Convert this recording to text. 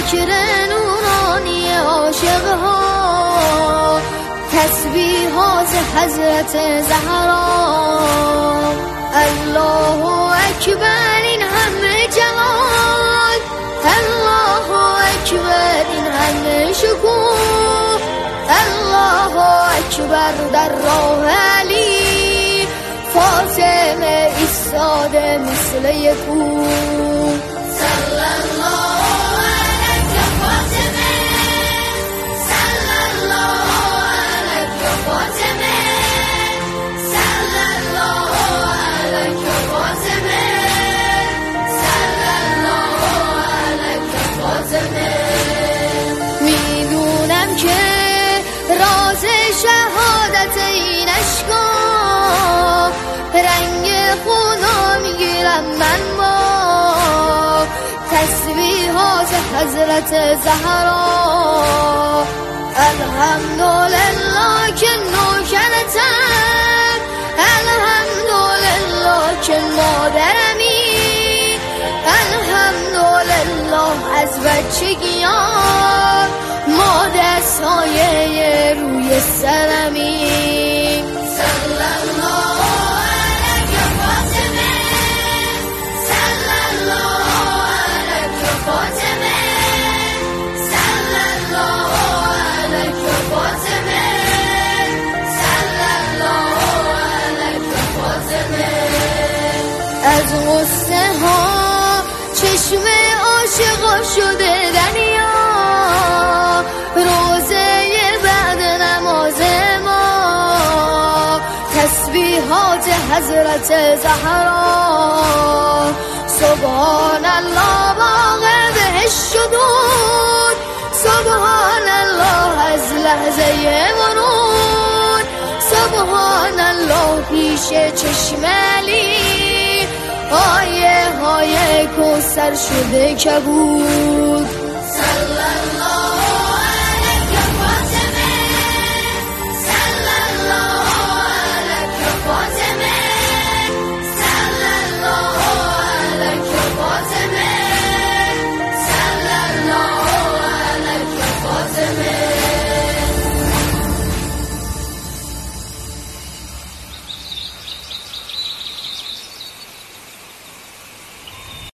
ذکر نورانی عاشقها، تسبیحات حضرت زهرا. الله اکبر این همه جمال، الله اکبر این همه شکوه، الله اکبر در راه علی، فاطمه ایستاده مثل یک کوه. صلی الله علیک فاطمه، صلی الله علیک فاطمه، صلی الله علیک فاطمه، صلی الله علیک فاطمه. میدونم که راز شهادت این عشقا، رنگ خدا میگیرم من با تسبیحات حضرت زهرا. الحمدلله که نوکرتم، الحمدلله که مادرمی، الحمدلله از بچگیام ما دستای روی سرمی. صلی الله علیک فاطمه، صلی الله علیک فاطمه، صلی الله علیک فاطمه، صلی الله علیک فاطمه. از غصه ها چشم عاشقا شده دریا، روزه بعد نماز ما تسبیحات حضرت زهرا. سبحان الله باغ بهش شدود، سبحان الله از لحظه ورود، سبحان الله پیش چشم علی، آیه های کوثر شده کبود. صلی